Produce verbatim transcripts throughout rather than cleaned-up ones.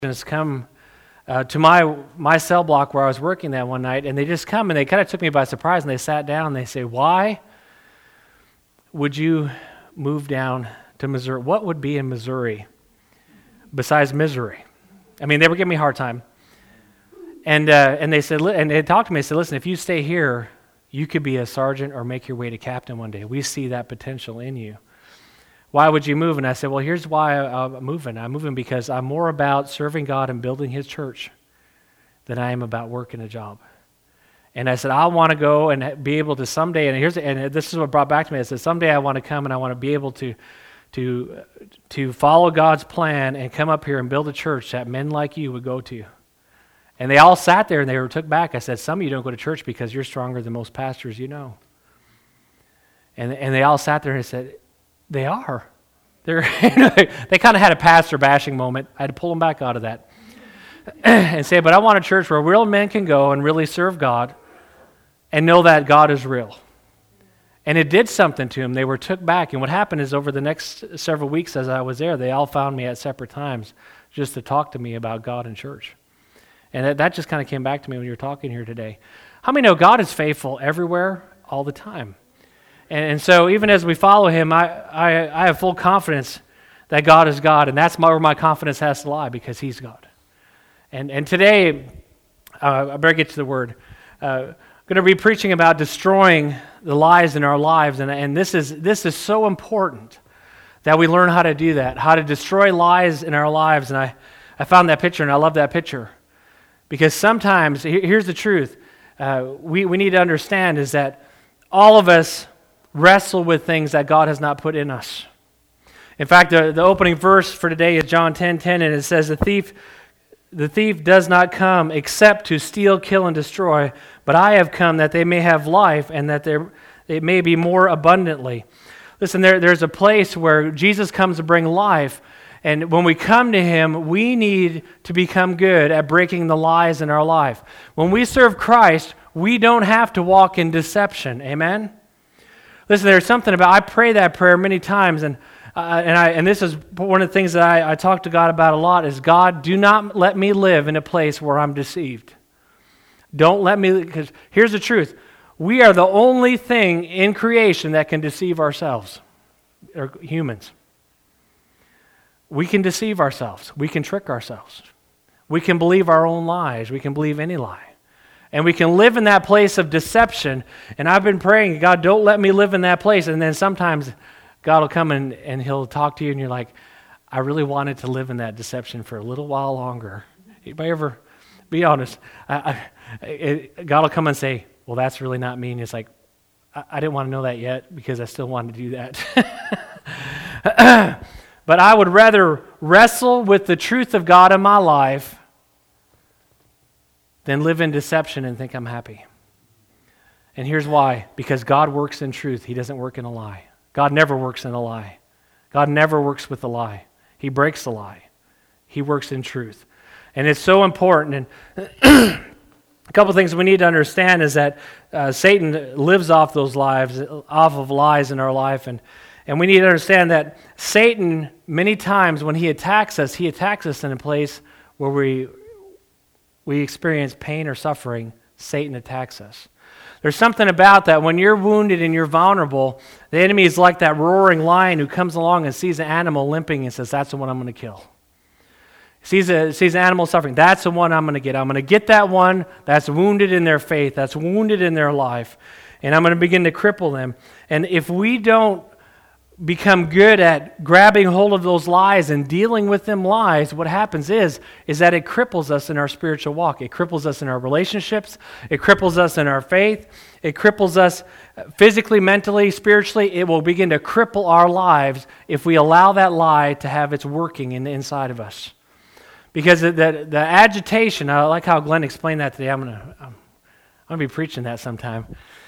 Has come uh, to my my cell block where I was working that one night, and they just come and they kind of took me by surprise, and they sat down and they say, "Why would you move down to Missouri? What would be in Missouri besides misery?" I mean, they were giving me a hard time, and uh, and they said, and they talked to me. They said, "Listen, if you stay here, you could be a sergeant or make your way to captain one day. We see that potential in you. Why would you move?" And I said, well, here's why I'm moving. I'm moving because I'm more about serving God and building His church than I am about working a job. And I said, I want to go and be able to someday, and here's and this is what brought back to me. I said, someday I want to come and I want to be able to to to follow God's plan and come up here and build a church that men like you would go to. And they all sat there and they were took back. I said, some of you don't go to church because you're stronger than most pastors you know. And and they all sat there and said, they are. They're they kind of had a pastor bashing moment. I had to pull them back out of that and say, but I want a church where real men can go and really serve God and know that God is real. And it did something to them. They were took back. And what happened is over the next several weeks as I was there, they all found me at separate times just to talk to me about God and church. And that, that just kind of came back to me when you were talking here today. How many know God is faithful everywhere, all the time? And so even as we follow Him, I, I, I have full confidence that God is God, and that's my, where my confidence has to lie, because He's God. And and today, uh, I better get to the Word. Uh, I'm going to be preaching about destroying the lies in our lives, and, and this is this is so important that we learn how to do that, how to destroy lies in our lives. And I, I found that picture, and I love that picture, because sometimes, here's the truth, uh, we, we need to understand is that all of us wrestle with things that God has not put in us. In fact, the, the opening verse for today is John ten ten, and it says, the thief, the thief does not come except to steal, kill, and destroy, but I have come that they may have life, and that there, it may be more abundantly. Listen, there, there's a place where Jesus comes to bring life, and when we come to Him, we need to become good at breaking the lies in our life. When we serve Christ, we don't have to walk in deception. Amen? Listen, there's something about, I pray that prayer many times, and uh, and I and this is one of the things that I, I talk to God about a lot, is God, do not let me live in a place where I'm deceived. Don't let me, because here's the truth. We are the only thing in creation that can deceive ourselves, or humans. We can deceive ourselves. We can trick ourselves. We can believe our own lies. We can believe any lie. And we can live in that place of deception. And I've been praying, God, don't let me live in that place. And then sometimes God will come and, and He'll talk to you, and you're like, I really wanted to live in that deception for a little while longer. Anybody ever, be honest, I, I, it, God will come and say, well, that's really not me. And it's like, I, I didn't want to know that yet because I still wanted to do that. But I would rather wrestle with the truth of God in my life than live in deception and think I'm happy. And here's why. Because God works in truth. He doesn't work in a lie. God never works in a lie. God never works with a lie. He breaks the lie. He works in truth. And it's so important. And a couple things we need to understand is that uh, Satan lives off those lives, off of lies in our life. And, and we need to understand that Satan, many times when he attacks us, he attacks us in a place where we we experience pain or suffering. Satan attacks us. There's something about that. When you're wounded and you're vulnerable, the enemy is like that roaring lion who comes along and sees an animal limping and says, that's the one I'm going to kill. Sees a, sees an animal suffering. That's the one I'm going to get. I'm going to get that one that's wounded in their faith, that's wounded in their life, and I'm going to begin to cripple them. And if we don't become good at grabbing hold of those lies and dealing with them lies, what happens is, is that it cripples us in our spiritual walk. It cripples us in our relationships. It cripples us in our faith. It cripples us physically, mentally, spiritually. It will begin to cripple our lives if we allow that lie to have its working in the inside of us. Because the, the, the agitation, I like how Glenn explained that today. I'm going to I'm, I'm gonna be preaching that sometime.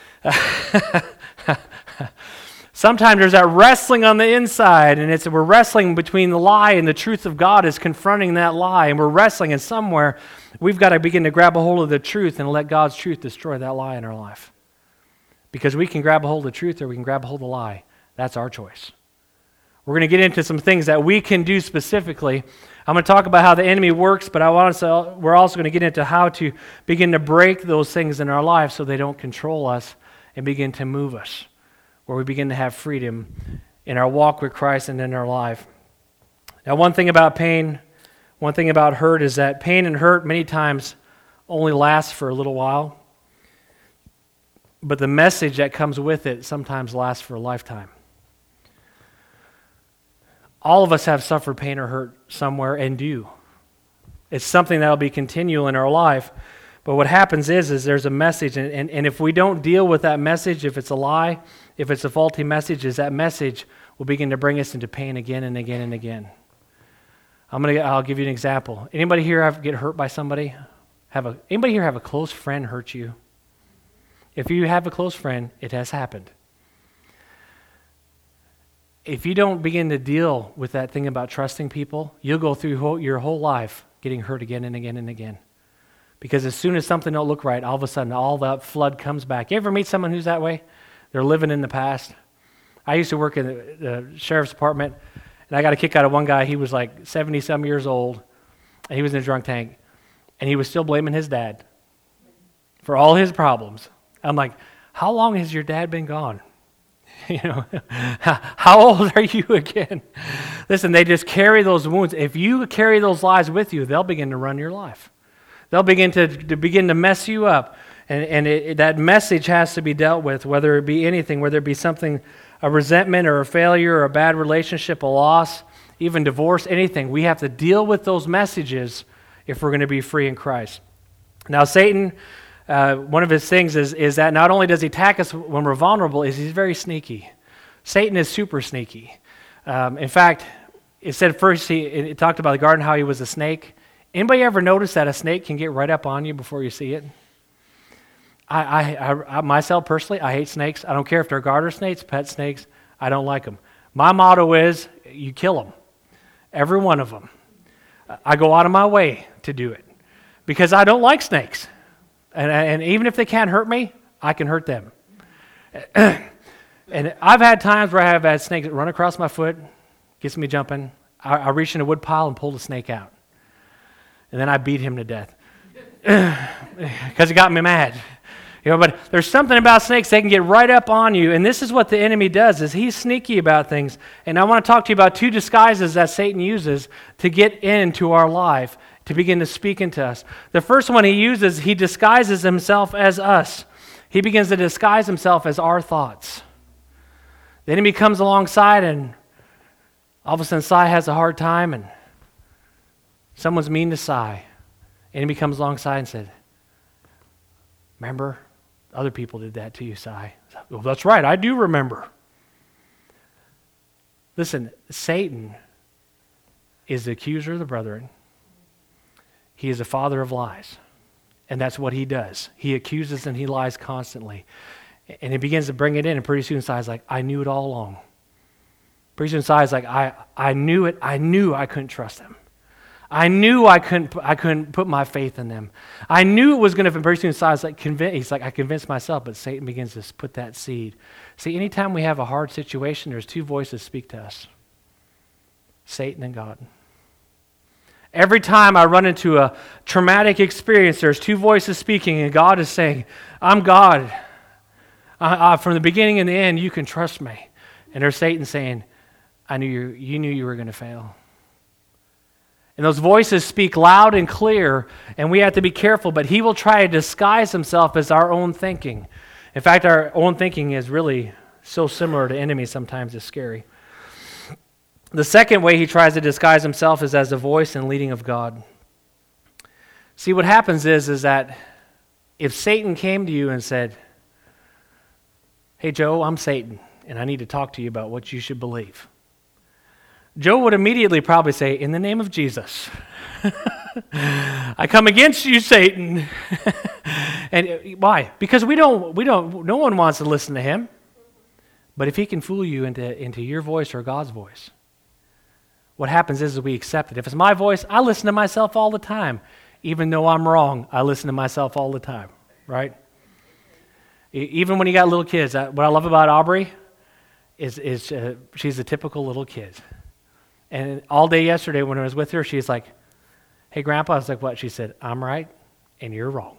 Sometimes there's that wrestling on the inside, and it's we're wrestling between the lie and the truth of God is confronting that lie, and we're wrestling, and somewhere we've got to begin to grab a hold of the truth and let God's truth destroy that lie in our life. Because we can grab a hold of the truth or we can grab a hold of the lie. That's our choice. We're going to get into some things that we can do specifically. I'm going to talk about how the enemy works, but I want to, we're also going to get into how to begin to break those things in our life so they don't control us and begin to move us, where we begin to have freedom in our walk with Christ and in our life. Now, one thing about pain, one thing about hurt is that pain and hurt many times only lasts for a little while, but the message that comes with it sometimes lasts for a lifetime. All of us have suffered pain or hurt somewhere and do. It's something that will be continual in our life. But what happens is, is there's a message, and, and, and if we don't deal with that message, if it's a lie, if it's a faulty message, is that message will begin to bring us into pain again and again and again. I'm gonna. I'll give you an example. Anybody here have, get hurt by somebody? Have a anybody here have a close friend hurt you? If you have a close friend, it has happened. If you don't begin to deal with that thing about trusting people, you'll go through whole, your whole life getting hurt again and again and again. Because as soon as something don't look right, all of a sudden all that flood comes back. You ever meet someone who's that way? They're living in the past. I used to work in the, the sheriff's department, and I got a kick out of one guy. He was like seventy-some years old, and he was in a drunk tank, and he was still blaming his dad for all his problems. I'm like, how long has your dad been gone? You know, how old are you again? Listen, they just carry those wounds. If you carry those lies with you, they'll begin to run your life. They'll begin to, to begin to mess you up. And, and it, that message has to be dealt with, whether it be anything, whether it be something, a resentment or a failure or a bad relationship, a loss, even divorce, anything. We have to deal with those messages if we're going to be free in Christ. Now, Satan... Uh, one of his things is, is that not only does he attack us when we're vulnerable, is he's very sneaky. Satan is super sneaky. Um, in fact, it said first, he it talked about the garden, how he was a snake. Anybody ever notice that a snake can get right up on you before you see it? I, I, I, I myself personally, I hate snakes. I don't care if they're garter snakes, pet snakes. I don't like them. My motto is, you kill them. Every one of them. I go out of my way to do it because I don't like snakes. And, and even if they can't hurt me, I can hurt them. And I've had times where I have had snakes run across my foot, gets me jumping. I, I reach in a wood pile and pull the snake out. And then I beat him to death. Because he got me mad. You know, but there's something about snakes, they can get right up on you. And this is what the enemy does, is he's sneaky about things. And I want to talk to you about two disguises that Satan uses to get into our life, to begin to speak into us. The first one he uses, he disguises himself as us. He begins to disguise himself as our thoughts. The enemy comes alongside, and all of a sudden Si has a hard time, and someone's mean to Si. The enemy comes alongside and said, remember, other people did that to you, Si. Well, that's right, I do remember. Listen, Satan is the accuser of the brethren. He is a father of lies, and that's what he does. He accuses and he lies constantly, and he begins to bring it in, and pretty soon Si's like, I knew it all along. Pretty soon Si's like, I, I knew it. I knew I couldn't trust them. I knew I couldn't I couldn't put my faith in them. I knew it was going to, pretty soon Si's like, convinced, he's like, I convinced myself, but Satan begins to put that seed. See, anytime we have a hard situation, there's two voices speak to us, Satan and God. Every time I run into a traumatic experience, there's two voices speaking, and God is saying, I'm God. I, I, from the beginning and the end, you can trust me. And there's Satan saying, I knew you, you knew you were going to fail. And those voices speak loud and clear, and we have to be careful, but he will try to disguise himself as our own thinking. In fact, our own thinking is really so similar to enemies, sometimes it's scary. The second way he tries to disguise himself is as the voice and leading of God. See, what happens is, is that if Satan came to you and said, hey, Joe, I'm Satan, and I need to talk to you about what you should believe, Joe would immediately probably say, in the name of Jesus, I come against you, Satan. And why? Because we don't, we don't, no one wants to listen to him. But if he can fool you into, into your voice or God's voice, what happens is we accept it. If it's my voice, I listen to myself all the time. Even though I'm wrong, I listen to myself all the time, right? Even when you got little kids, what I love about Aubrey is, is uh, she's a typical little kid. And all day yesterday when I was with her, she's like, hey, Grandpa. I was like, what? She said, I'm right and you're wrong.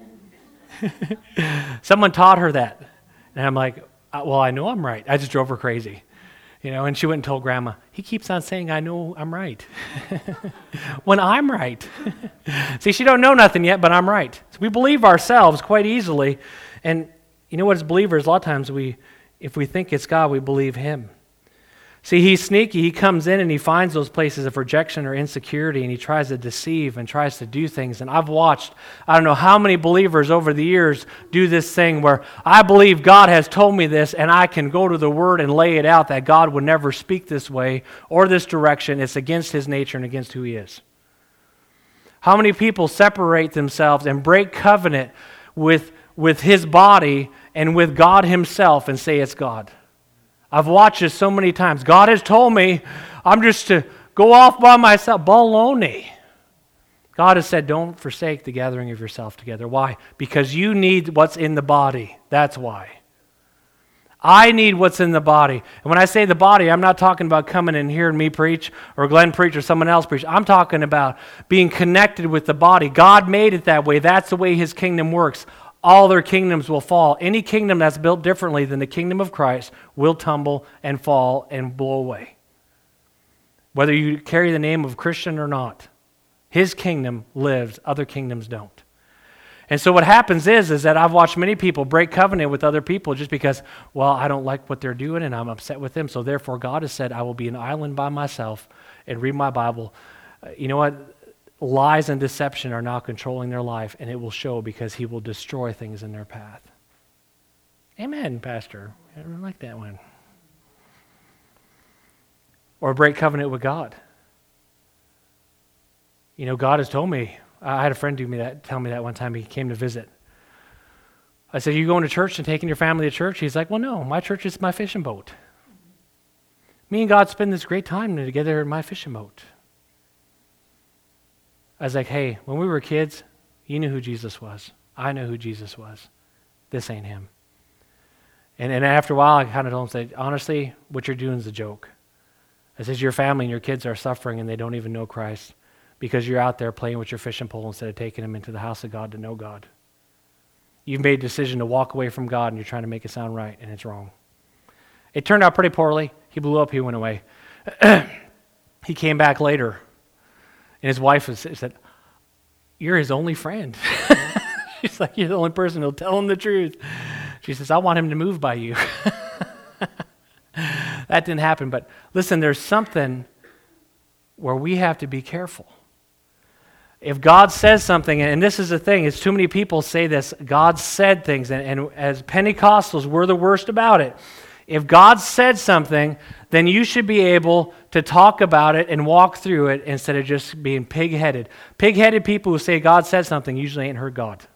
Someone taught her that. And I'm like, well, I know I'm right. I just drove her crazy. You know, and she went and told Grandma, he keeps on saying, I know I'm right. When I'm right. See, she don't know nothing yet, but I'm right. So we believe ourselves quite easily. And you know what, as believers, a lot of times we, if we think it's God, we believe him. See, he's sneaky. He comes in and he finds those places of rejection or insecurity, and he tries to deceive and tries to do things. And I've watched, I don't know how many believers over the years do this thing where I believe God has told me this, and I can go to the Word and lay it out that God would never speak this way or this direction. It's against his nature and against who he is. How many people separate themselves and break covenant with, with his body and with God himself and say it's God? I've watched this so many times. God has told me I'm just to go off by myself. Baloney. God has said, don't forsake the gathering of yourself together. Why? Because you need what's in the body. That's why. I need what's in the body. And when I say the body, I'm not talking about coming and hearing me preach or Glenn preach or someone else preach. I'm talking about being connected with the body. God made it that way. That's the way his kingdom works. All their kingdoms will fall. Any kingdom that's built differently than the kingdom of Christ will tumble and fall and blow away. Whether you carry the name of Christian or not, his kingdom lives, other kingdoms don't. And so what happens is, is that I've watched many people break covenant with other people just because, well, I don't like what they're doing and I'm upset with them. So therefore God has said, I will be an island by myself and read my Bible. Uh, you know what? Lies and deception are now controlling their life, and it will show because he will destroy things in their path. Amen, Pastor. I don't like that one. Or break covenant with God. You know, God has told me, I had a friend do me that, tell me that one time he came to visit. I said, you going to church and taking your family to church? He's like, well, no, my church is my fishing boat. Me and God spend this great time together in my fishing boat. I was like, hey, when we were kids, you knew who Jesus was. I know who Jesus was. This ain't him. And, and after a while, I kind of told him, say, honestly, what you're doing is a joke. I said, your family and your kids are suffering and they don't even know Christ because you're out there playing with your fishing pole instead of taking them into the house of God to know God. You've made a decision to walk away from God and you're trying to make it sound right, and it's wrong. It turned out pretty poorly. He blew up, he went away. He came back later. And his wife was, said, you're his only friend. She's like, you're the only person who'll tell him the truth. She says, I want him to move by you. That didn't happen. But listen, there's something where we have to be careful. If God says something, and this is the thing, is too many people say this, God said things, and, and as Pentecostals, we're the worst about it. If God said something, then you should be able to talk about it and walk through it instead of just being pig-headed. Pig-headed people who say God said something usually ain't heard God.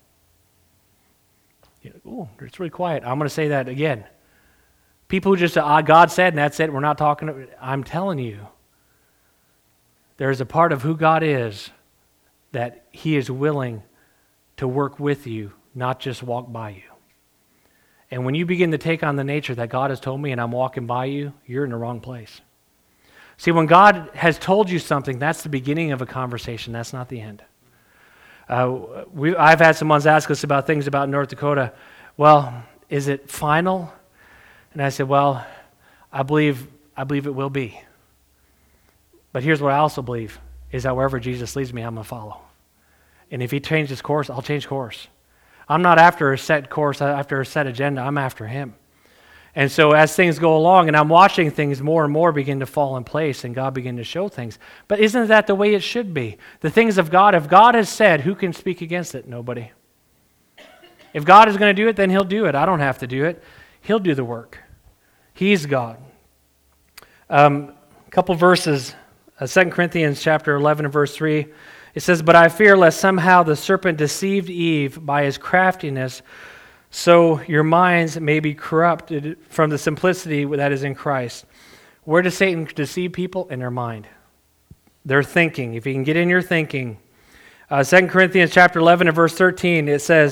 Oh, it's really quiet. I'm going to say that again. People who just say, ah, God said, and that's it, we're not talking. I'm telling you, there's a part of who God is that he is willing to work with you, not just walk by you. And when you begin to take on the nature that God has told me and I'm walking by you, you're in the wrong place. See, when God has told you something, that's the beginning of a conversation. That's not the end. Uh, we, I've had someone ask us about things about North Dakota. Well, is it final? And I said, well, I believe, I believe it will be. But here's what I also believe, is that wherever Jesus leads me, I'm going to follow. And if he changes course, I'll change course. I'm not after a set course, after a set agenda. I'm after him. And so as things go along, and I'm watching things more and more begin to fall in place, and God begin to show things. But isn't that the way it should be? The things of God, if God has said, who can speak against it? Nobody. If God is going to do it, then he'll do it. I don't have to do it. He'll do the work. He's God. Um, a couple verses, uh, Second Corinthians chapter eleven and verse three. It says, but I fear lest somehow the serpent deceived Eve by his craftiness, so your minds may be corrupted from the simplicity that is in Christ. Where does Satan deceive people? In their mind. Their thinking. If he can get in your thinking. Uh, Second Corinthians chapter eleven and verse thirteen, it says,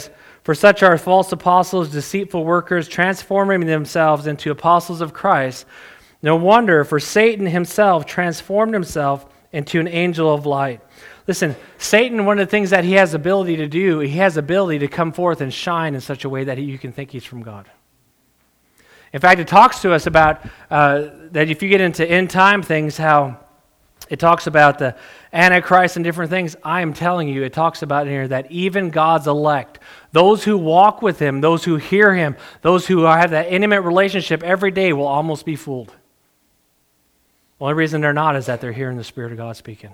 For such are false apostles, deceitful workers, transforming themselves into apostles of Christ. No wonder, for Satan himself transformed himself into an angel of light. Listen, Satan, one of the things that he has ability to do, he has ability to come forth and shine in such a way that he, you can think he's from God. In fact, it talks to us about uh, that if you get into end time things, how it talks about the Antichrist and different things. I am telling you, it talks about in here that even God's elect, those who walk with him, those who hear him, those who have that intimate relationship every day will almost be fooled. The only reason they're not is that they're hearing the Spirit of God speaking.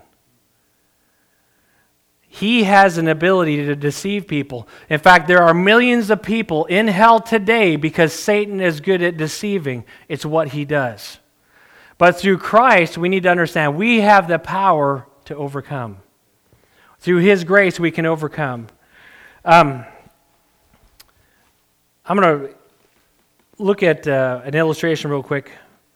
He has an ability to deceive people. In fact, there are millions of people in hell today because Satan is good at deceiving. It's what he does. But through Christ, we need to understand we have the power to overcome. Through his grace, we can overcome. Um, I'm going to look at uh, an illustration real quick.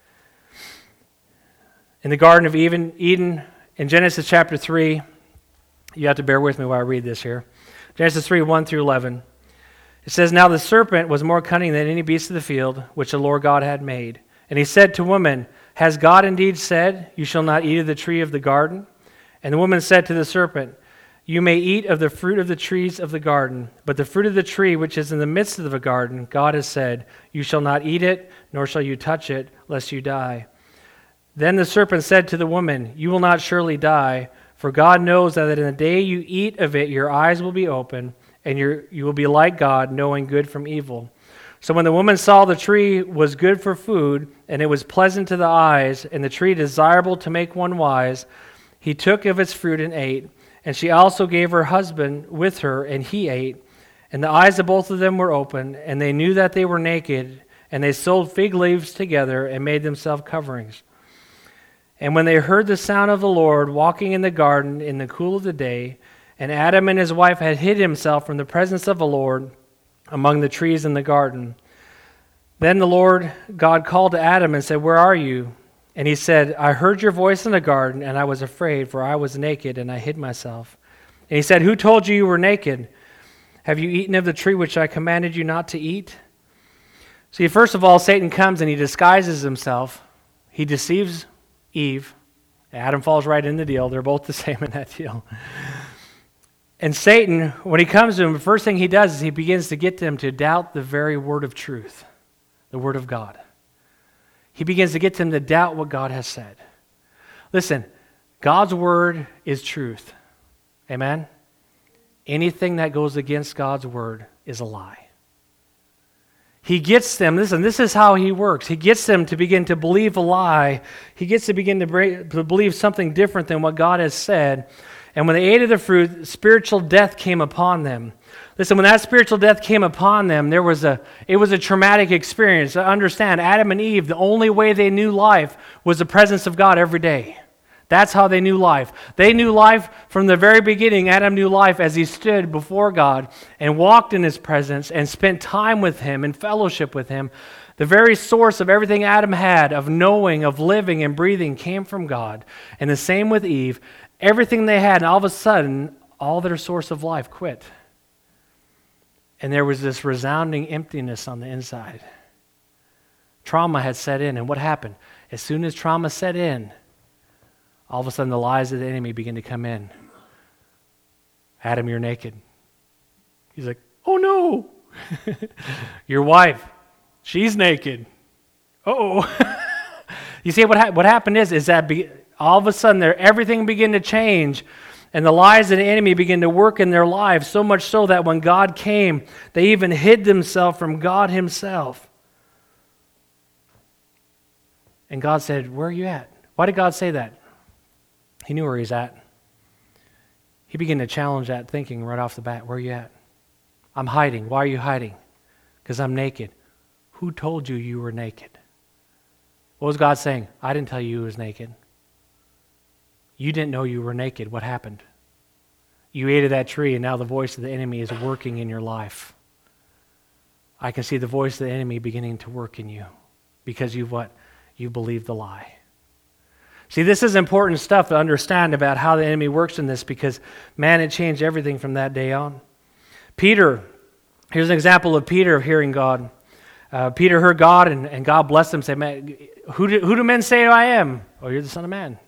In the Garden of Eden, Eden, in Genesis chapter three, you have to bear with me while I read this here. Genesis three, one through eleven. It says, Now the serpent was more cunning than any beast of the field, which the Lord God had made. And he said to woman, Has God indeed said, You shall not eat of the tree of the garden? And the woman said to the serpent, You may eat of the fruit of the trees of the garden, but the fruit of the tree which is in the midst of the garden, God has said, You shall not eat it, nor shall you touch it, lest you die. Then the serpent said to the woman, You will not surely die, for God knows that in the day you eat of it, your eyes will be open, and your, you will be like God, knowing good from evil. So when the woman saw the tree was good for food, and it was pleasant to the eyes, and the tree desirable to make one wise, he took of its fruit and ate. And she also gave her husband with her, and he ate. And the eyes of both of them were open, and they knew that they were naked, and they sewed fig leaves together and made themselves coverings. And when they heard the sound of the Lord walking in the garden in the cool of the day, and Adam and his wife had hid himself from the presence of the Lord among the trees in the garden, then the Lord God called to Adam and said, Where are you? And he said, I heard your voice in the garden, and I was afraid, for I was naked, and I hid myself. And he said, Who told you you were naked? Have you eaten of the tree which I commanded you not to eat? See, first of all, Satan comes and he disguises himself. He deceives Eve. Adam falls right in the deal. They're both the same in that deal. And Satan, when he comes to him, the first thing he does is he begins to get them to doubt the very word of truth, the word of God. He begins to get them to doubt what God has said. Listen, God's word is truth. Amen? Anything that goes against God's word is a lie. He gets them, listen, this is how he works. He gets them to begin to believe a lie. He gets to begin to, break, to believe something different than what God has said. And when they ate of the fruit, spiritual death came upon them. Listen, when that spiritual death came upon them, there was a it was a traumatic experience. Understand, Adam and Eve, the only way they knew life was the presence of God every day. That's how they knew life. They knew life from the very beginning. Adam knew life as he stood before God and walked in his presence and spent time with him and fellowship with him. The very source of everything Adam had, of knowing, of living and breathing, came from God. And the same with Eve. Everything they had, and all of a sudden, all their source of life quit. And there was this resounding emptiness on the inside. Trauma had set in, and what happened? As soon as trauma set in, all of a sudden the lies of the enemy begin to come in. Adam, you're naked. He's like, oh no. Your wife, she's naked. Uh-oh. You see, what, ha- what happened is, is that be- all of a sudden there, everything began to change, and the lies of the enemy began to work in their lives, so much so that when God came, they even hid themselves from God himself. And God said, where are you at? Why did God say that? He knew where he's at. He began to challenge that thinking right off the bat. Where are you at? I'm hiding. Why are you hiding? Because I'm naked. Who told you you were naked? What was God saying? I didn't tell you you was naked. You didn't know you were naked. What happened? You ate of that tree, and now the voice of the enemy is working in your life. I can see the voice of the enemy beginning to work in you because you've what? You believed the lie. See, this is important stuff to understand about how the enemy works in this because, man, it changed everything from that day on. Peter, Here's an example of Peter of hearing God. Uh, Peter heard God, and, and God blessed him, say, man, who do, who do men say I am? Oh, you're the Son of Man.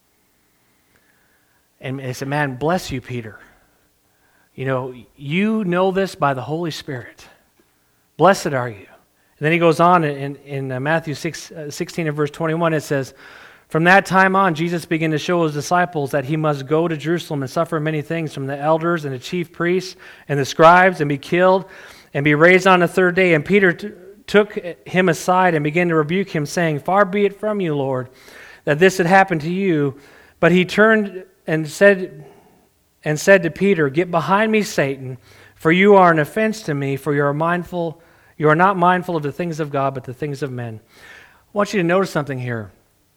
And they said, man, bless you, Peter. You know, you know this by the Holy Spirit. Blessed are you. And then he goes on in, in uh, Matthew six, uh, sixteen and verse twenty-one, it says, from that time on, Jesus began to show his disciples that he must go to Jerusalem and suffer many things from the elders and the chief priests and the scribes and be killed and be raised on the third day. And Peter t- took him aside and began to rebuke him, saying, far be it from you, Lord, that this had happened to you. But he turned and said and said to Peter, get behind me, Satan, for you are an offense to me, for you are mindful, you are not mindful of the things of God, but the things of men. I want you to notice something here.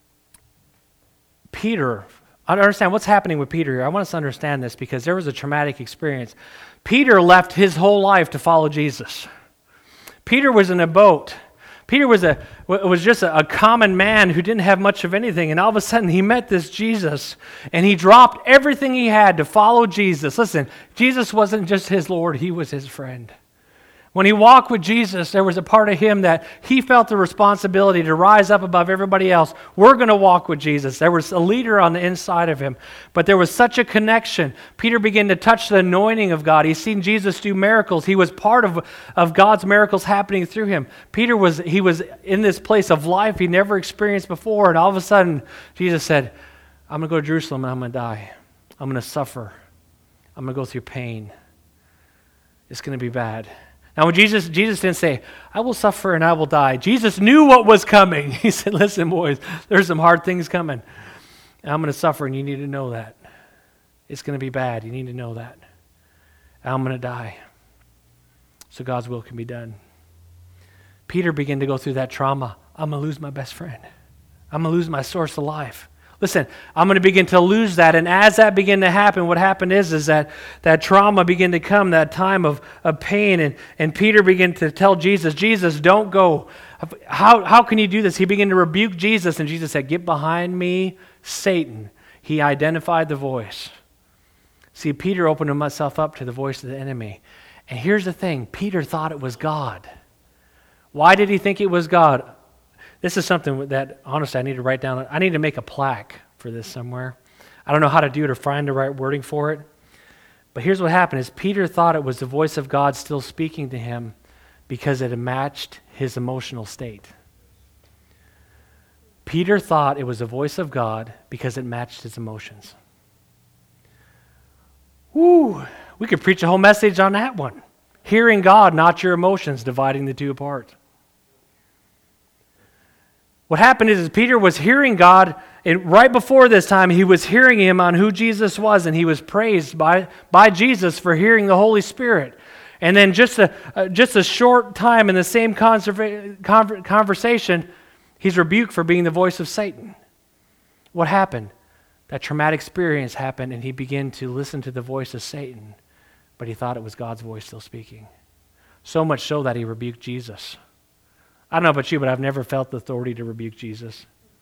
Peter, I understand what's happening with Peter here. I want us to understand this because there was a traumatic experience. Peter left his whole life to follow Jesus. Peter was in a boat. Peter was a was just a, a common man who didn't have much of anything, and all of a sudden he met this Jesus, and he dropped everything he had to follow Jesus. Listen, Jesus wasn't just his Lord, he was his friend. When he walked with Jesus, there was a part of him that he felt the responsibility to rise up above everybody else. We're going to walk with Jesus. There was a leader on the inside of him, but there was such a connection. Peter began to touch the anointing of God. He's seen Jesus do miracles. He was part of, of God's miracles happening through him. Peter was he was in this place of life he never experienced before, and all of a sudden, Jesus said, I'm going to go to Jerusalem and I'm going to die. I'm going to suffer. I'm going to go through pain. It's going to be bad. Now, when Jesus, Jesus didn't say, I will suffer and I will die. Jesus knew what was coming. He said, listen, boys, there's some hard things coming. And I'm going to suffer, and you need to know that. It's going to be bad. You need to know that. And I'm going to die so God's will can be done. Peter began to go through that trauma. I'm going to lose my best friend. I'm going to lose my source of life. Listen, I'm going to begin to lose that, and as that began to happen, what happened is, is that that trauma began to come, that time of, of pain, and, and Peter began to tell Jesus, Jesus, don't go. How, how can you do this? He began to rebuke Jesus, and Jesus said, get behind me, Satan. He identified the voice. See, Peter opened himself up to the voice of the enemy. And here's the thing, Peter thought it was God. Why did he think it was God? This is something that, honestly, I need to write down. I need to make a plaque for this somewhere. I don't know how to do it or find the right wording for it. But here's what happened is Peter thought it was the voice of God still speaking to him because it matched his emotional state. Peter thought it was the voice of God because it matched his emotions. Woo! We could preach a whole message on that one. Hearing God, not your emotions, dividing the two apart. What happened is, is Peter was hearing God, and right before this time, he was hearing him on who Jesus was, and he was praised by, by Jesus for hearing the Holy Spirit. And then just a, uh, just a short time in the same conserva- conver- conversation, he's rebuked for being the voice of Satan. What happened? That traumatic experience happened, and he began to listen to the voice of Satan, but he thought it was God's voice still speaking. So much so that he rebuked Jesus. I don't know about you, but I've never felt the authority to rebuke Jesus.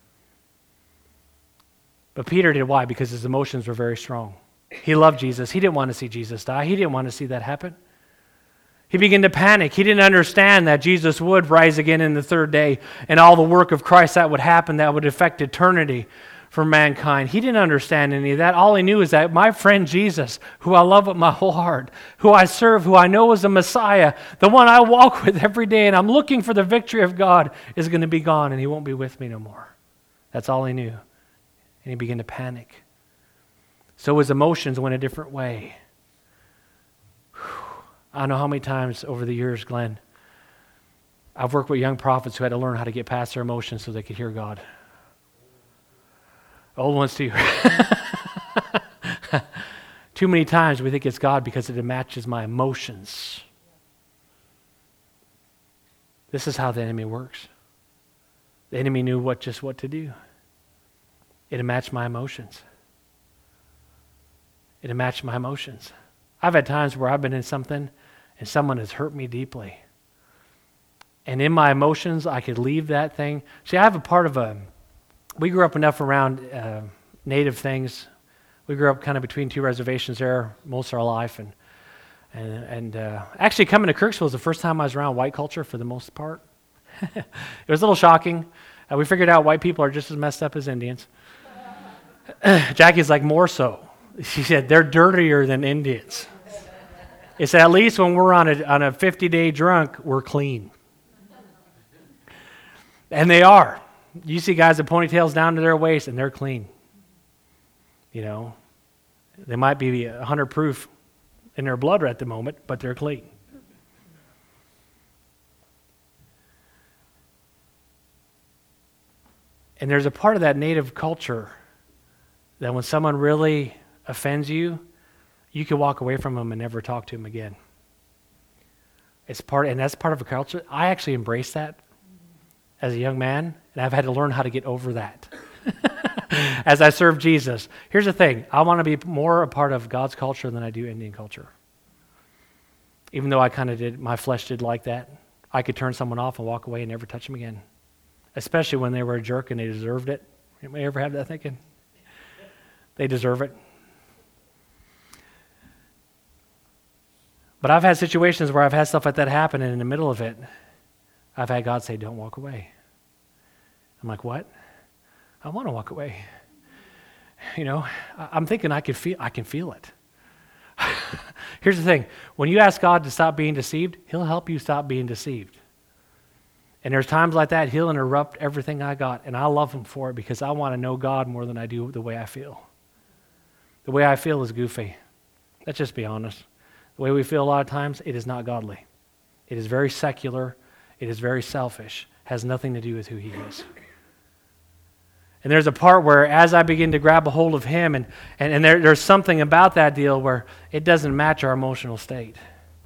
But Peter did. Why? Because his emotions were very strong. He loved Jesus. He didn't want to see Jesus die. He didn't want to see that happen. He began to panic. He didn't understand that Jesus would rise again in the third day and all the work of Christ that would happen that would affect eternity for mankind. He didn't understand any of that. All he knew is that my friend Jesus, who I love with my whole heart, who I serve, who I know is the Messiah, the one I walk with every day, and I'm looking for the victory of God, is going to be gone, and he won't be with me no more. That's all he knew. And he began to panic. So his emotions went a different way. Whew. I don't know how many times over the years, Glenn, I've worked with young prophets who had to learn how to get past their emotions so they could hear God. Old ones too. Too many times we think it's God because it matches my emotions. This is how the enemy works. The enemy knew what just what to do. It matched my emotions. It matched my emotions. I've had times where I've been in something and someone has hurt me deeply. And in my emotions, I could leave that thing. See, I have a part of a We grew up enough around uh, native things. We grew up kind of between two reservations there most of our life, and And, and uh, actually coming to Kirksville was the first time I was around white culture for the most part. It was a little shocking. Uh, we figured out white people are just as messed up as Indians. Jackie's like, more so. She said, they're dirtier than Indians. It's at least when we're on a on a fifty-day drunk, we're clean. And they are. You see guys with ponytails down to their waist, and they're clean. You know, they might be one hundred proof in their blood at the moment, but they're clean. And there's a part of that native culture that when someone really offends you, you can walk away from them and never talk to them again. It's part, and that's part of a culture. I actually embraced that as a young man, and I've had to learn how to get over that as I serve Jesus. Here's the thing. I want to be more a part of God's culture than I do Indian culture. Even though I kind of did, my flesh did like that. I could turn someone off and walk away and never touch them again, especially when they were a jerk and they deserved it. Anybody ever have that thinking? They deserve it. But I've had situations where I've had stuff like that happen, and in the middle of it, I've had God say, don't walk away. I'm like, what? I want to walk away. You know, I'm thinking I can feel, I can feel it. Here's the thing. When you ask God to stop being deceived, he'll help you stop being deceived. And there's times like that, he'll interrupt everything I got, and I love him for it because I want to know God more than I do the way I feel. The way I feel is goofy. Let's just be honest. The way we feel a lot of times, it is not godly. It is very secular. It is very selfish. Has nothing to do with who he is. And there's a part where as I begin to grab a hold of him, and, and, and there, there's something about that deal where it doesn't match our emotional state.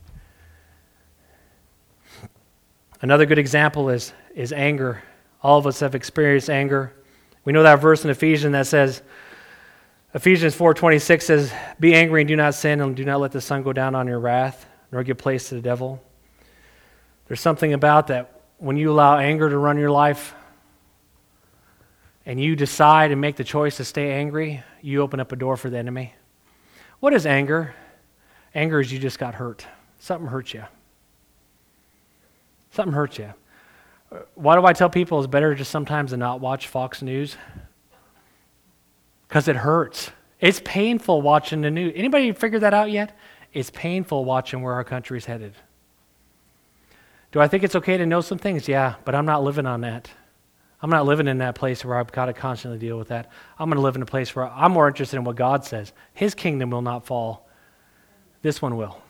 Another good example is, is anger. All of us have experienced anger. We know that verse in Ephesians that says, Ephesians four twenty-six says, be angry and do not sin, and do not let the sun go down on your wrath, nor give place to the devil. There's something about that when you allow anger to run your life and you decide and make the choice to stay angry, you open up a door for the enemy. What is anger? Anger is you just got hurt. Something hurt you. Something hurt you. Why do I tell people it's better just sometimes to not watch Fox News? Because it hurts. It's painful watching the news. Anybody figure that out yet? It's painful watching where our country's headed. Do I think it's okay to know some things? Yeah, but I'm not living on that. I'm not living in that place where I've got to constantly deal with that. I'm going to live in a place where I'm more interested in what God says. His kingdom will not fall. This one will.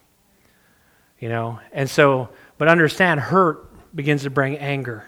You know, and so, but understand, hurt begins to bring anger.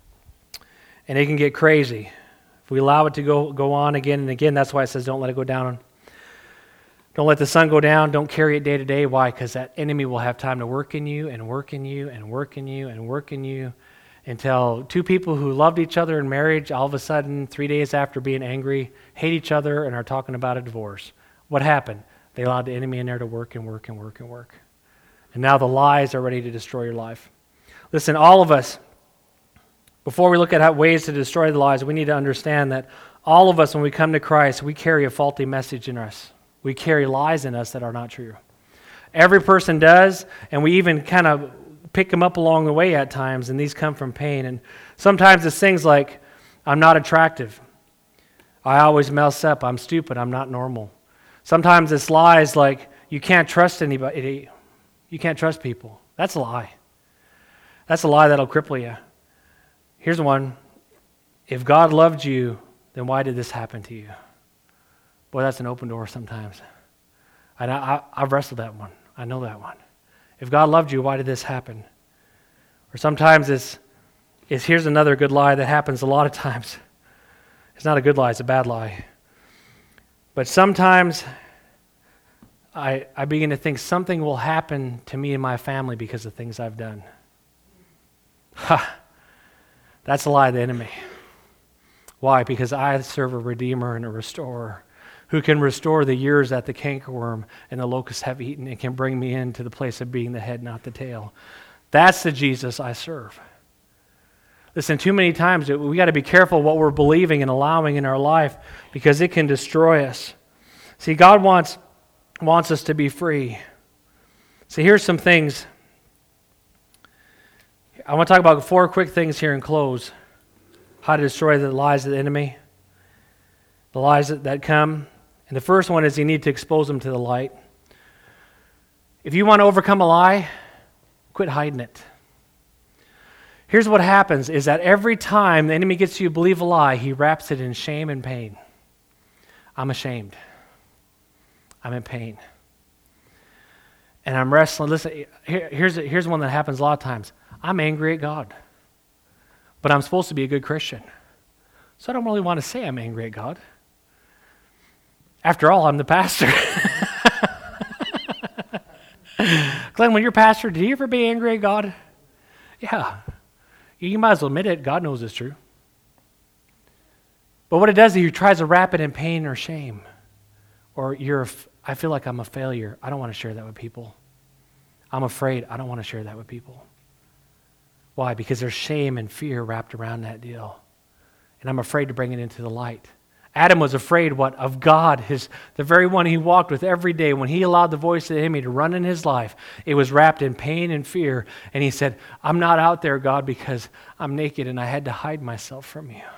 And it can get crazy. If we allow it to go, go on again and again, that's why it says don't let it go down. Don't let the sun go down. Don't carry it day to day. Why? Because that enemy will have time to work in you and work in you and work in you and work in you until two people who loved each other in marriage, all of a sudden, three days after being angry, hate each other and are talking about a divorce. What happened? They allowed the enemy in there to work and work and work and work. And now the lies are ready to destroy your life. Listen, all of us, before we look at how ways to destroy the lies, we need to understand that all of us, when we come to Christ, we carry a faulty message in us. We carry lies in us that are not true. Every person does, and we even kind of pick them up along the way at times, and these come from pain. And sometimes it's things like, I'm not attractive. I always mess up. I'm stupid. I'm not normal. Sometimes it's lies like, you can't trust anybody. You can't trust people. That's a lie. That's a lie that'll cripple you. Here's one. If God loved you, then why did this happen to you? Boy, that's an open door sometimes. And I, I, I've wrestled that one. I know that one. If God loved you, why did this happen? Or sometimes it's, it's here's another good lie that happens a lot of times. It's not a good lie, it's a bad lie. But sometimes I, I begin to think something will happen to me and my family because of things I've done. Ha! That's a lie of the enemy. Why? Because I serve a Redeemer and a Restorer who can restore the years that the cankerworm and the locusts have eaten and can bring me into the place of being the head, not the tail. That's the Jesus I serve. Listen, too many times we got to be careful what we're believing and allowing in our life because it can destroy us. See, God wants, wants us to be free. So here's some things. I want to talk about four quick things here and close. How to destroy the lies of the enemy, the lies that, that come. And the first one is you need to expose them to the light. If you want to overcome a lie, quit hiding it. Here's what happens is that every time the enemy gets you to believe a lie, he wraps it in shame and pain. I'm ashamed. I'm in pain. And I'm wrestling. Listen, here, here's, here's one that happens a lot of times. I'm angry at God. But I'm supposed to be a good Christian. So I don't really want to say I'm angry at God. After all, I'm the pastor. Glenn, when you're pastor, did you ever be angry at God? Yeah. You might as well admit it. God knows it's true. But what it does is he tries to wrap it in pain or shame. Or you're, I feel like I'm a failure. I don't want to share that with people. I'm afraid. I don't want to share that with people. Why? Because there's shame and fear wrapped around that deal. And I'm afraid to bring it into the light. Adam was afraid, what? Of God, his the very one he walked with every day. When he allowed the voice of the enemy to run in his life, it was wrapped in pain and fear. And he said, I'm not out there, God, because I'm naked and I had to hide myself from you.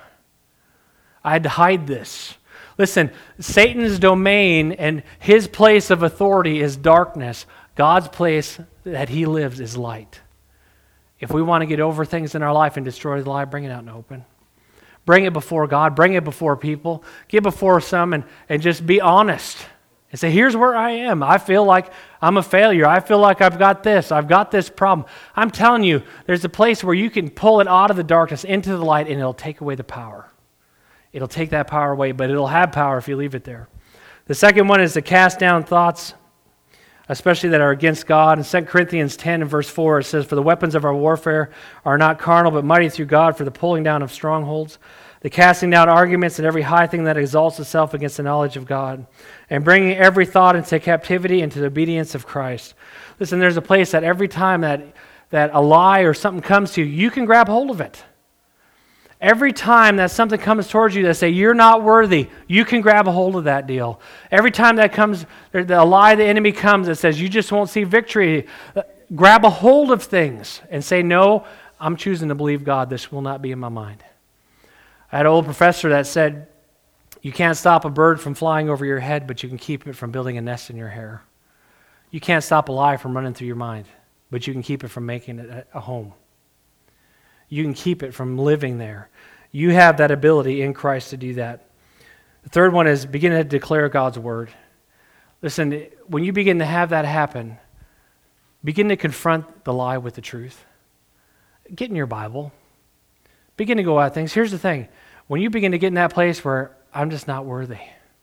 I had to hide this. Listen, Satan's domain and his place of authority is darkness. God's place that he lives is light. If we want to get over things in our life and destroy the lie, bring it out in the open. Bring it before God. Bring it before people. Get before some and, and just be honest. And say, here's where I am. I feel like I'm a failure. I feel like I've got this. I've got this problem. I'm telling you, there's a place where you can pull it out of the darkness into the light and it'll take away the power. It'll take that power away, but it'll have power if you leave it there. The second one is to cast down thoughts, especially that are against God. In Second Corinthians ten and verse four, it says, for the weapons of our warfare are not carnal, but mighty through God for the pulling down of strongholds, the casting down arguments and every high thing that exalts itself against the knowledge of God, and bringing every thought into captivity into the obedience of Christ. Listen, there's a place that every time that, that a lie or something comes to you, you can grab hold of it. Every time that something comes towards you that say you're not worthy, you can grab a hold of that deal. Every time that comes, the lie, the enemy comes that says you just won't see victory, grab a hold of things and say, no, I'm choosing to believe God. This will not be in my mind. I had an old professor that said, you can't stop a bird from flying over your head, but you can keep it from building a nest in your hair. You can't stop a lie from running through your mind, but you can keep it from making it a home. You can keep it from living there. You have that ability in Christ to do that. The third one is begin to declare God's word. Listen, when you begin to have that happen, begin to confront the lie with the truth. Get in your Bible. Begin to go at things. Here's the thing. When you begin to get in that place where I'm just not worthy.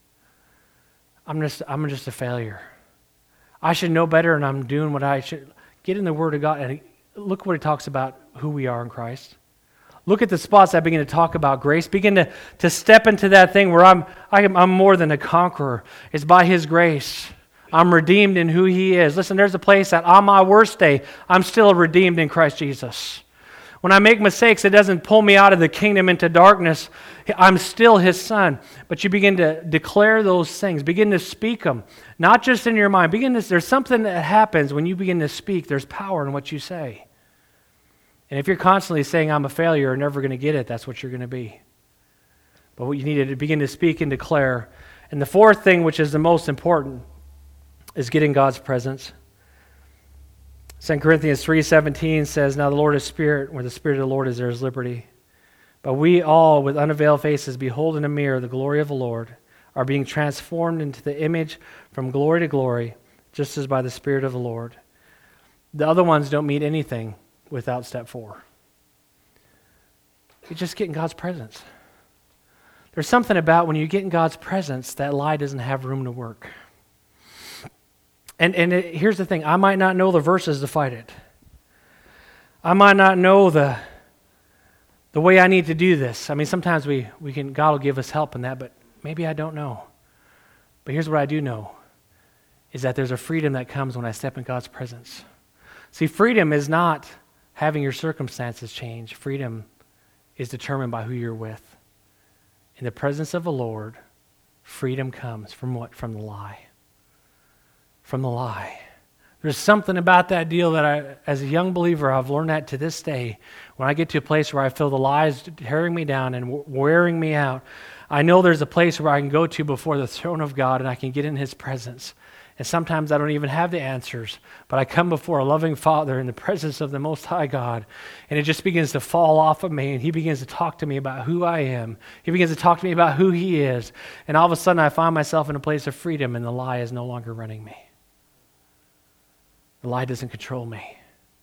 I'm just, I'm just a failure. I should know better and I'm doing what I should. Get in the Word of God and look what it talks about who we are in Christ. Look at the spots that begin to talk about grace. Begin to, to step into that thing where I'm, I am I'm more than a conqueror. It's by His grace. I'm redeemed in who He is. Listen, there's a place that on my worst day, I'm still redeemed in Christ Jesus. When I make mistakes, it doesn't pull me out of the kingdom into darkness. I'm still His son. But you begin to declare those things. Begin to speak them. Not just in your mind. Begin to, there's something that happens when you begin to speak. There's power in what you say. And if you're constantly saying, I'm a failure, you're never going to get it, that's what you're going to be. But what you need to begin to speak and declare. And the fourth thing, which is the most important, is getting God's presence. Second Corinthians three seventeen says, now the Lord is Spirit, where the Spirit of the Lord is, there is liberty. But we all, with unveiled faces, behold in a mirror the glory of the Lord, are being transformed into the image from glory to glory, just as by the Spirit of the Lord. The other ones don't mean anything without step four. You just get in God's presence. There's something about when you get in God's presence, that lie doesn't have room to work. And and it, here's the thing, I might not know the verses to fight it. I might not know the the way I need to do this. I mean, sometimes we, we can God will give us help in that, but maybe I don't know. But here's what I do know, is that there's a freedom that comes when I step in God's presence. See, freedom is not having your circumstances change. Freedom is determined by who you're with. In the presence of the Lord, freedom comes from what? From the lie. From the lie. There's something about that deal that I, as a young believer, I've learned that to this day. When I get to a place where I feel the lies tearing me down and wearing me out, I know there's a place where I can go to before the throne of God and I can get in His presence. And sometimes I don't even have the answers, but I come before a loving Father in the presence of the Most High God, and it just begins to fall off of me, and He begins to talk to me about who I am. He begins to talk to me about who He is, and all of a sudden I find myself in a place of freedom, and the lie is no longer running me. The lie doesn't control me.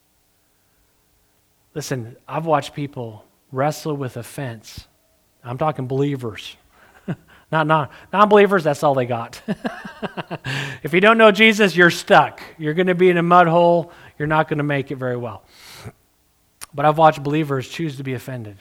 Listen, I've watched people wrestle with offense. I'm talking believers. Not non, non-believers, that's all they got. If you don't know Jesus, you're stuck. You're going to be in a mud hole. You're not going to make it very well. But I've watched believers choose to be offended.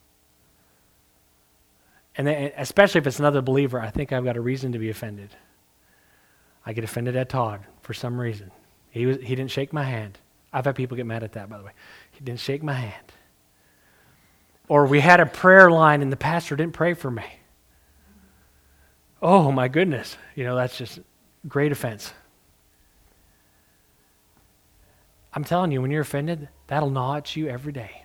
And they, especially if it's another believer, I think I've got a reason to be offended. I get offended at Todd for some reason. He was, he didn't shake my hand. I've had people get mad at that, by the way. He didn't shake my hand. Or we had a prayer line and the pastor didn't pray for me. Oh, my goodness. You know, that's just great offense. I'm telling you, when you're offended, that'll gnaw at you every day.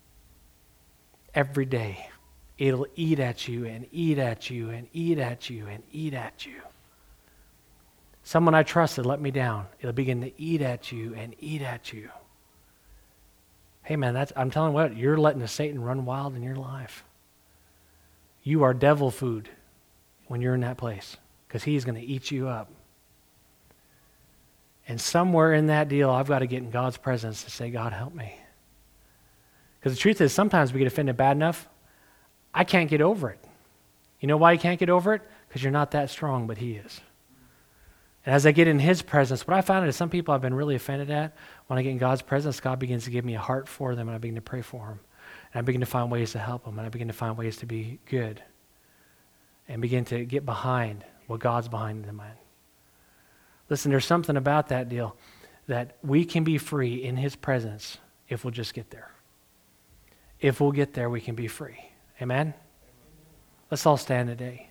Every day. It'll eat at you and eat at you and eat at you and eat at you. Someone I trusted let me down. It'll begin to eat at you and eat at you. Hey, man, that's, I'm telling you what, you're letting the Satan run wild in your life. You are devil food when you're in that place, because he's going to eat you up. And somewhere in that deal, I've got to get in God's presence to say, God, help me. Because the truth is, sometimes we get offended bad enough, I can't get over it. You know why you can't get over it? Because you're not that strong, but He is. And as I get in His presence, what I found is some people I've been really offended at, when I get in God's presence, God begins to give me a heart for them, and I begin to pray for them. And I begin to find ways to help them, and I begin to find ways to be good. And begin to get behind what God's behind them in. Listen, there's something about that deal that we can be free in His presence if we'll just get there. If we'll get there, we can be free. Amen? Let's all stand today.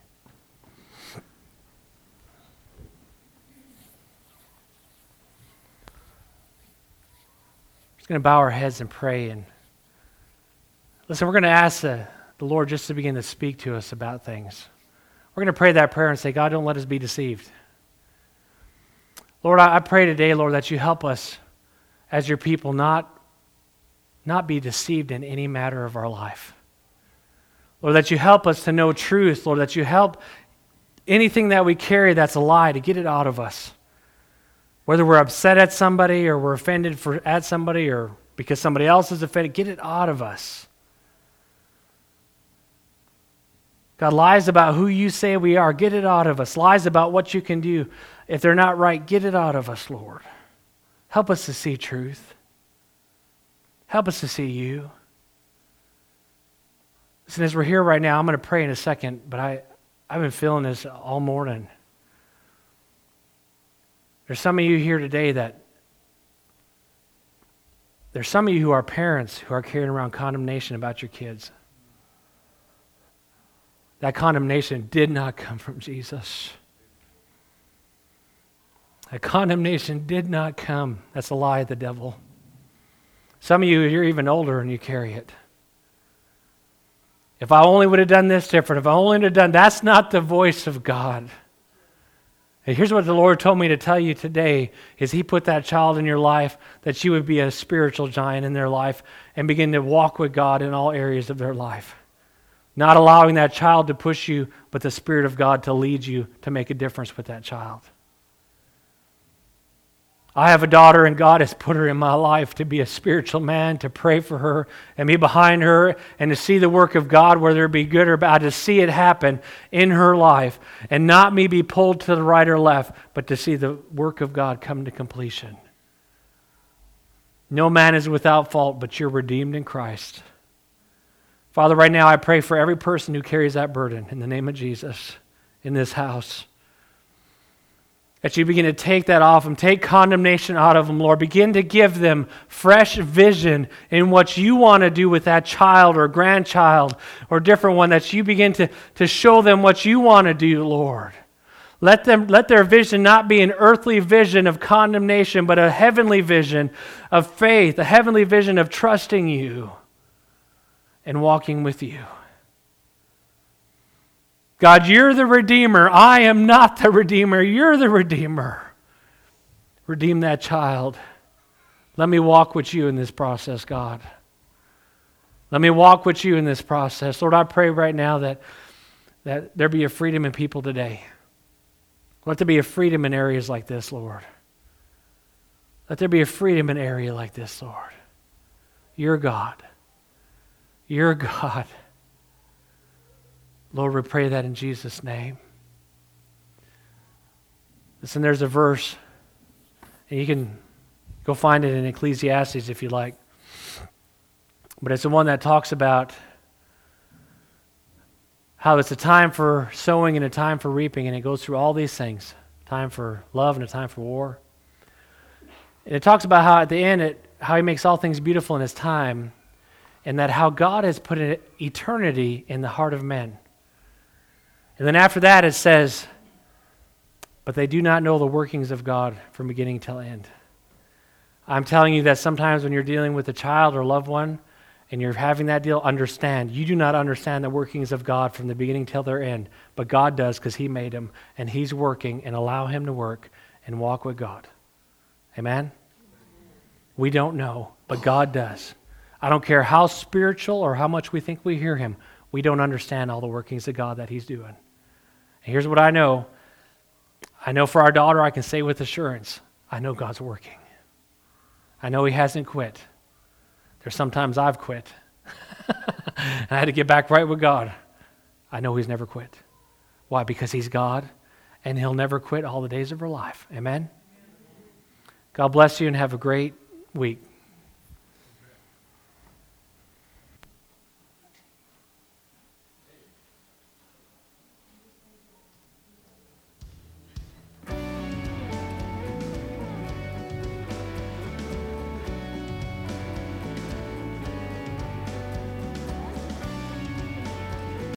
We're just going to bow our heads and pray. And listen, we're going to ask the, the Lord just to begin to speak to us about things. We're going to pray that prayer and say, God, don't let us be deceived. Lord, I, I pray today, Lord, that you help us as your people not, not be deceived in any matter of our life. Lord, that you help us to know truth. Lord, that you help anything that we carry that's a lie to get it out of us. Whether we're upset at somebody or we're offended for, at somebody or because somebody else is offended, get it out of us. God, lies about who you say we are, get it out of us. Lies about what you can do. If they're not right, get it out of us, Lord. Help us to see truth. Help us to see you. Listen, as we're here right now, I'm going to pray in a second, but I, I've been feeling this all morning. There's some of you here today that, there's some of you who are parents who are carrying around condemnation about your kids. That condemnation did not come from Jesus. That condemnation did not come. That's a lie of the devil. Some of you, you're even older and you carry it. If I only would have done this different, if I only would have done, that's not the voice of God. And here's what the Lord told me to tell you today, is He put that child in your life that you would be a spiritual giant in their life and begin to walk with God in all areas of their life. Not allowing that child to push you, but the Spirit of God to lead you to make a difference with that child. I have a daughter, and God has put her in my life to be a spiritual man, to pray for her and be behind her and to see the work of God, whether it be good or bad, to see it happen in her life and not me be pulled to the right or left, but to see the work of God come to completion. No man is without fault, but you're redeemed in Christ. Father, right now I pray for every person who carries that burden in the name of Jesus in this house. That you begin to take that off them, take condemnation out of them, Lord. Begin to give them fresh vision in what you want to do with that child or grandchild or different one, that you begin to, to show them what you want to do, Lord. Let them, let their vision not be an earthly vision of condemnation, but a heavenly vision of faith, a heavenly vision of trusting you and walking with you. God, you're the Redeemer. I am not the Redeemer. You're the Redeemer. Redeem that child. Let me walk with you in this process, God. Let me walk with you in this process. Lord, I pray right now that, that there be a freedom in people today. Let there be a freedom in areas like this, Lord. Let there be a freedom in an area like this, Lord. You're God. You're God. Lord, we pray that in Jesus' name. Listen, there's a verse, and you can go find it in Ecclesiastes if you like. But it's the one that talks about how it's a time for sowing and a time for reaping, and it goes through all these things. Time for love and a time for war. And it talks about how at the end, it, how he makes all things beautiful in his time, and that how God has put an eternity in the heart of men. And then after that it says, but they do not know the workings of God from beginning till end. I'm telling you that sometimes when you're dealing with a child or loved one, and you're having that deal, understand, you do not understand the workings of God from the beginning till their end, but God does because he made him, and he's working, and allow him to work and walk with God. Amen? We don't know, but God does. I don't care how spiritual or how much we think we hear him, we don't understand all the workings of God that he's doing. And here's what I know. I know for our daughter, I can say with assurance, I know God's working. I know he hasn't quit. There's sometimes I've quit. And I had to get back right with God. I know he's never quit. Why? Because he's God, and he'll never quit all the days of her life. Amen? God bless you and have a great week.